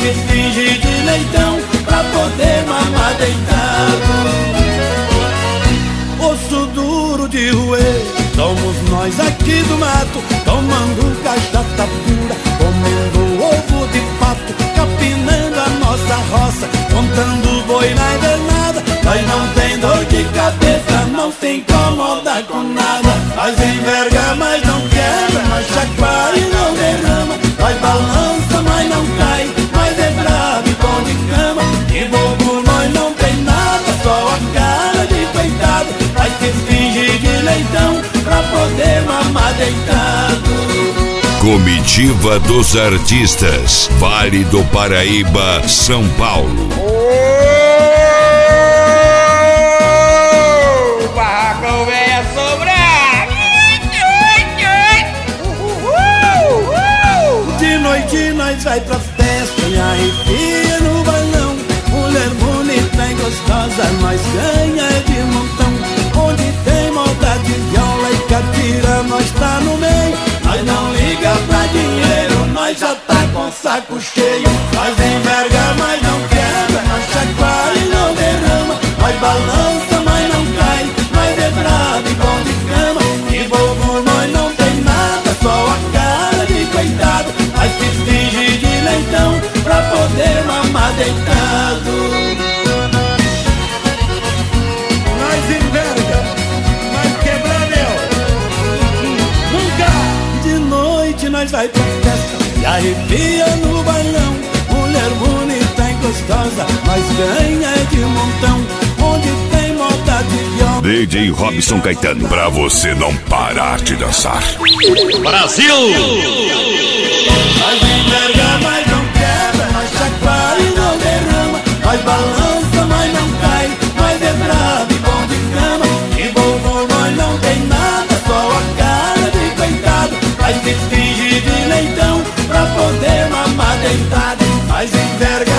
se finge de leitão pra poder mamar deitado. Osso duro de roer, somos nós aqui do mato, tomando cachaça pura, comendo ovo de pato, capinando a nossa roça, contando boi na invernada. Nós não tem dor de cabeça, não se incomoda com nada. Nós enverga, mas não quebra, nós chacoalha e não derrama. Nós balança, mas não cai, mas é bravo e bom de cama. De bobo nós não tem nada, só a cara de coitado. Nós se finge de leitão pra poder mamar deitado. Comitiva dos Artistas, Vale do Paraíba, São Paulo. O barracão vem a sobrar. De noite nós vai pra festa e arrepia no balão. Mulher bonita e gostosa, nós ganha de montão. Onde tem moda de viola e catira, nós tá no meio. Nós não liga pra dinheiro, nós já tá com saco cheio. Nós enverga, mas não quebra, nós chacoalha e não derrama. Nós balança, mas não cai, nós é bravo e bom de cama. De bobo nós não tem nada, só a cara de coitado. Nós se finge de leitão pra poder mamar deitado. Nós enverga, mas quebra meu, nunca. De noite nós vai pra festa e arrepia no bailão. Mulher bonita e gostosa, nós ganha de montão. Onde tem moda de viola. DJ Robson Caetano, pra você não parar de dançar. Brasil! Nós enverga, mas não quebra, nós chacoalha e não derrama. Nós balança, mas não cai, nós é bravo e bom de cama. De bobo nós não tem nada, só a cara de coitado. Nós se finge de leitão pra poder mamar deitado. Nós enverga,